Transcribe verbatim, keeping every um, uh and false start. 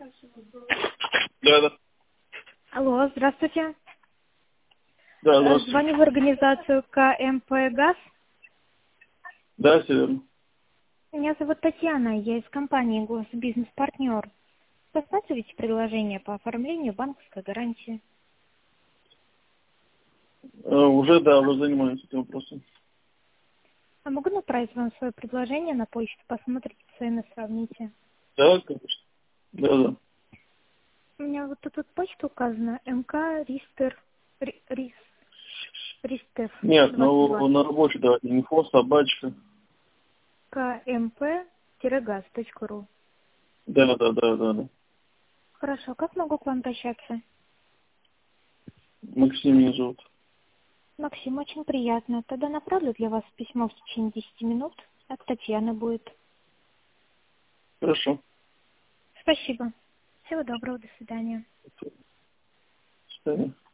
Да, да. Алло, здравствуйте. Да, здравствуйте. Звоню в организацию КМП «Газ». Да, все верно. Меня зовут Татьяна, я из компании «Госбизнес-партнер». Рассматриваете предложение по оформлению банковской гарантии? А, уже, да, уже занимаюсь этим вопросом. А могу направить вам свое предложение на почту, посмотрите цены, сравните. Да, конечно. Да, да. У меня вот тут вот почта указана МК Ристер Ри- Рис Ристев Нет, двадцать ну двадцать. на рабочий, да, инфо, собачка. кмп-газ.ру. Да, да, да, да, да. Хорошо, как могу к вам обращаться? Максим меня зовут. Максим, очень приятно. Тогда направлю для вас письмо в течение десяти минут. От Татьяны будет. Хорошо. Спасибо. Всего доброго, до свидания. До свидания.